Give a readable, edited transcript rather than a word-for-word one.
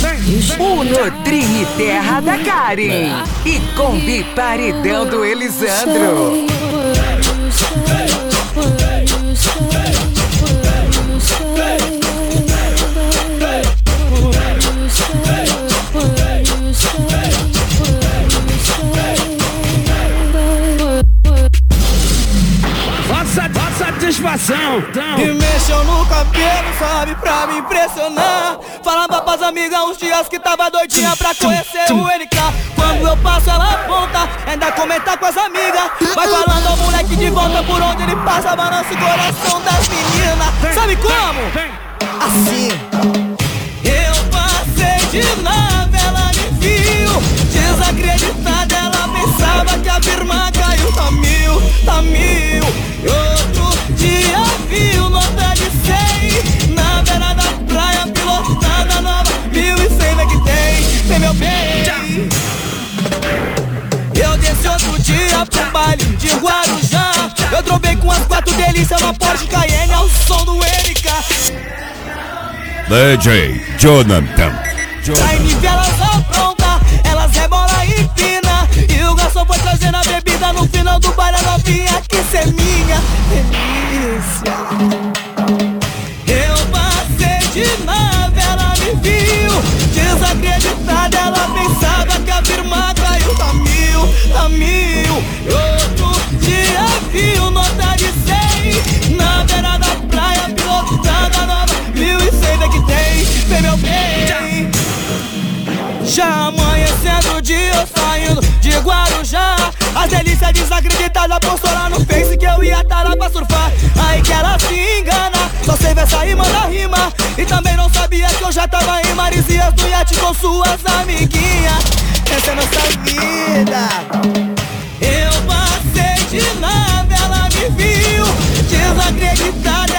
O Nutri Terra da Karen e Combi Paredão do Elisandro. Satisfação, então. E mexeu no cabelo, sabe, pra me impressionar. Falava pras amigas uns dias que tava doidinha pra conhecer o NK. Quando eu passo ela aponta, ainda comenta com as amigas. Vai falando ao moleque de volta, por onde ele passa, balança o coração das meninas. Sabe como? Assim. Eu passei de nave, ela me viu. Desacreditada, ela pensava que a firma caiu. Tá mil, tá mil. E outro dia viu nota de 100 na beira da praia, pilotada nova 1100 é que tem meu bem. Eu desci outro dia pro baile de Guarujá. Eu trovei com as 4 delícias, uma Porsche Cayenne ao som do NK. DJ Jonathan. Aí me vê elas apronta, elas rebola e empina. E o garçom foi trazendo a bebida no final do baile. A novinha que cê é minha delícia. Eu passei de nave, ela me viu. Desacreditada, ela pensava que a firma caiu. Tá mil, tá mil. E outro dia viu nota de 100 na beira da praia, pilotada nova 1100 é que tem meu bem. Já amanhecendo o dia, eu saindo de Guarujá. As delícias desacreditadas postou lá no Face que eu ia tá lá pra surfar. Aí que ela se engana, só sei ver sair, manda rima. E também não sabia que eu já tava em Marizias do iate com suas amiguinhas. Essa é nossa vida. Eu passei de nave, ela me viu. Desacreditada,